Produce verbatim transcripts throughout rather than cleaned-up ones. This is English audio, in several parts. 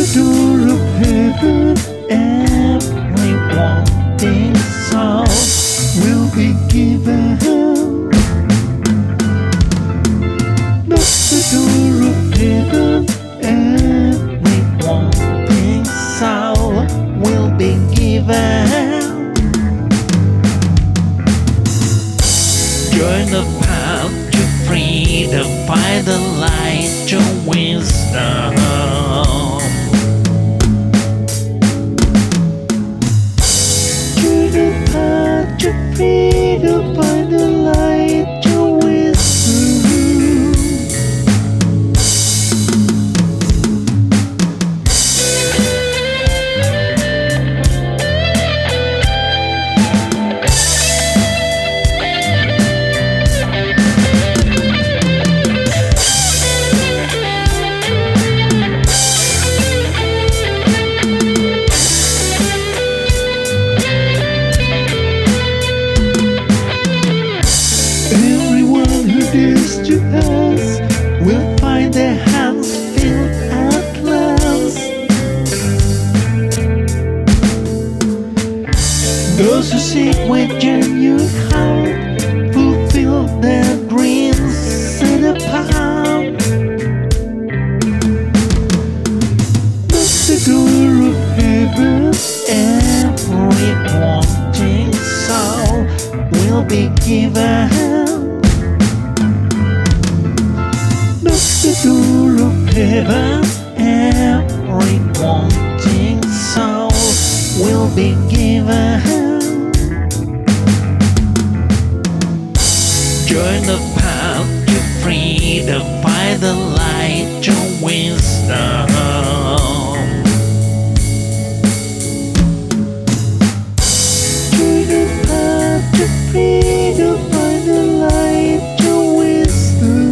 door of heaven, every wanting soul will be given. Knock the door of heaven, every wanting soul will be given. Join the path to freedom, find the light, your wisdom. Join the path to freedom, find the light, your wisdom. This to us will find their hands filled at last. Those who seek with genuine heart fulfill their dreams set apart. Knock the door of heaven, every wanting soul will be given. The door of heaven, every wanting soul will be given. Join the path to freedom, find the light, your wisdom. Join the path to freedom, find the light, your wisdom.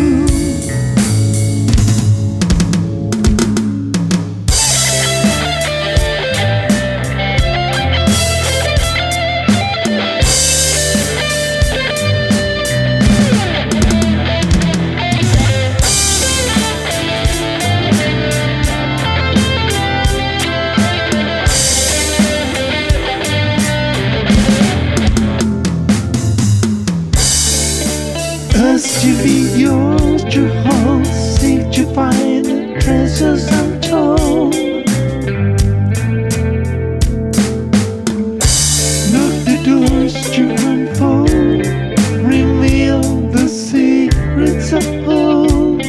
As to be yours to hold, seek to find the treasures untold. Knock the doors to unfold, reveal the secrets of hope.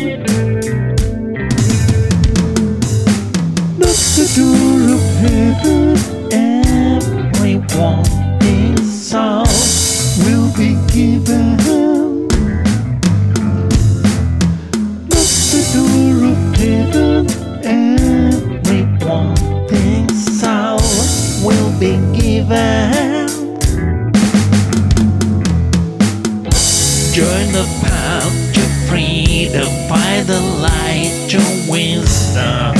Knock the door of heaven, every wanting soul will be given. Door of heaven, every wanting soul will be given. Join the path to freedom, find the light, your wisdom.